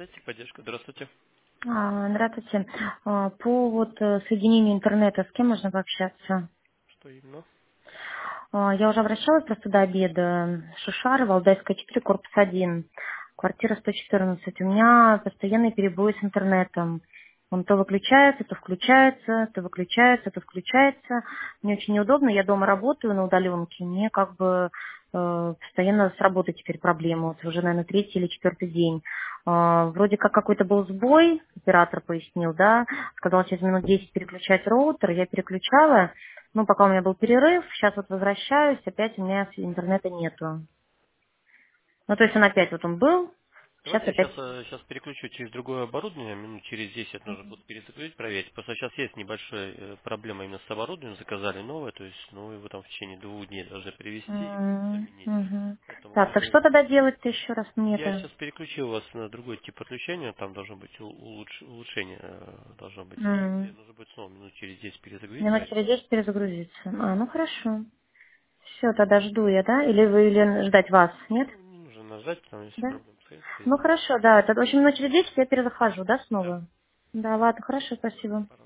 Техподдержка, здравствуйте. Здравствуйте. По соединению интернета с кем можно пообщаться? Что именно? Я уже обращалась просто до обеда. Шушарова, Валдайская, 4, корпус 1, квартира 114. У меня постоянные перебои с интернетом. Он то выключается, то включается, то выключается, то включается. Мне очень неудобно, я дома работаю на удаленке, мне постоянно с работы теперь проблема, вот уже, наверное, третий или четвертый день. Вроде как какой-то был сбой, оператор пояснил, да, сказал через минут 10 переключать роутер, я переключала, ну, пока у меня был перерыв, сейчас вот возвращаюсь, опять у меня интернета нету. Ну, то есть он опять вот он был, сейчас Давайте я опять... сейчас переключу через другое оборудование, минут через 10 нужно будет перезагрузить, проверить. Просто сейчас есть небольшая проблема именно с оборудованием, заказали новое, то есть ну, его там в течение 2 дней должны привезти и заменить. Мгм. Поэтому Так уже что тогда делать-то еще раз мне я это? сейчас переключил вас на другой тип отключения, там должно быть улучшение, должно быть связи, М. нужно будет снова минут через 10 перезагрузить, Минут проверить. через 10 перезагрузиться. Ну хорошо. Все, тогда жду я, да? Или ждать вас, нет? Ну, не нужно нажать, там если Да? проблем стоит, Ну соединить. хорошо, да. В общем, минут через 10 я перезахожу, да, Да. снова? Да, ладно, хорошо, спасибо.